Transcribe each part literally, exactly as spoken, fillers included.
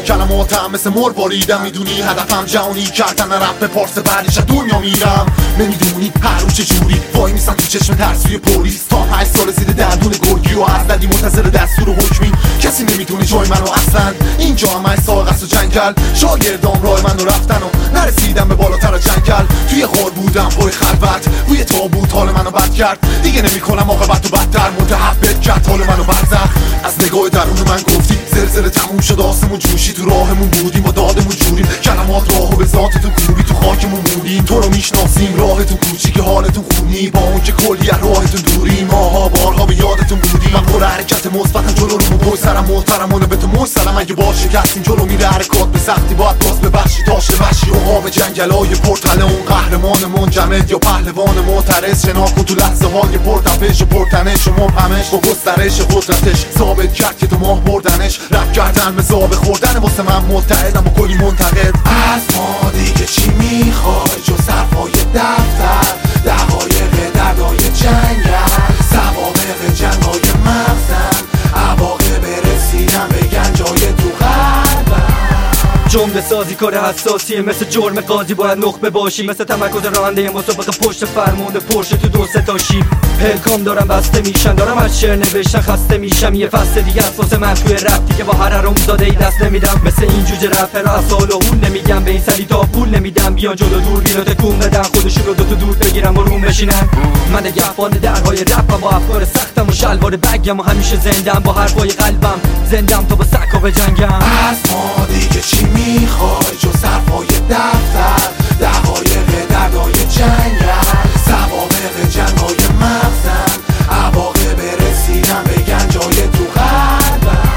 کلماتم مثل مر باریدم، میدونی هدفم جهانی کردن رپ پارس، بعدش از دنیا میرم. نمیدونی هر روز چجوری وای میسن تو چشم ترسوی پلیس، تا هشت سال زیر دندون گرگی و از ددی منتظر دستور و حکمی. کسی نمیدونه جای منو اصلا، اینجا هم ای ساق است و جنگل. شاگردام راه منو رفتن و نرسیدم به بالاتر از جنگل. توی غار بودم پای خلوت، روی تابوت حال منو بد کرد. دیگه نمیکنم عاقبت و بدتر، متحبت کرد حال منو برزخ. از نگاه درون من گفتی زلزله تموم شد، آسمون جوشی، تو راهمون بودیم و دادمون جوریم. کلمات راهو به ذاتتون کوبی، تو خاکمون موندیم. تو رو میشناسیم، راهتون کوچیک، حالتون خونی، با اون که کلی از راهتون دوریم. ماها بارها به یادتون بودیم. من پر حرکت مثبتم، جلو رو پای سرم محترمانه به تو مستلم. اگه با شکستیم جلو میره حرکات به سختی، باید باز ببخشی تاش وحشی و قام جنگلای پرتله. اون قهرمان منجمد یا پهلوان معترض، شناخت کن تو لحظه های پرتپش و پرتنش و مبهمش. با گسترش قدرتش ثابت کرد که تو ماه بردنش. رپ کردن به زاب خوردن، واسه من متحدم با کلی منتقد. از ما دیگه چی میخوای جز حرفای دفتر، دقایق دردای جنگل، سوابق جنگای مغزم، عواقب رسیدن به گنجای تو قلبم. جمله سازی کار حساسیه، مثل جرم قاضی باید نخبه باشی، مثل تمرکز راننده مسابقه پشت فرمون پرشه تو دو سه تا شیب. پلکام دارم بسته میشن، دارم از شعر نوشتن خسته میشم. یه فصل دیگه از واسه من توی رپ دیگه با هر حرام زاده ای دست نمیدم. مثل این جوجه رپر از سال و هون نمیگم، به این سری تا پول نمیدم. بیان جلو دور بینو تکون بدن، خودشون رو دو تا دور بگیرم و روم بشینن. من نگهبان درهای رپم، با افکار سختم و شلوار بگم و همیشه زندم با حرفای قلبم. زندم تا با سکا بجنگم. از ما دیگه چی میخوای جز حرفای دفتر، دقایق دردای جنگل، سوابق جنگای مغزم، عواقب رسیدن به گنجای تو قلبم.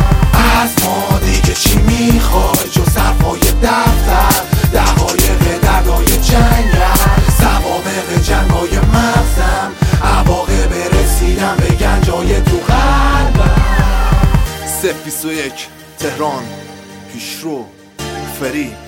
از ما دیگه چی میخوای جز حرفای دفتر، دقایق دردای جنگل، سوابق جنگای مغزم، عواقب رسیدن به گنجای تو قلبم. صفر بیست و یک تهران، پیشرو، فری.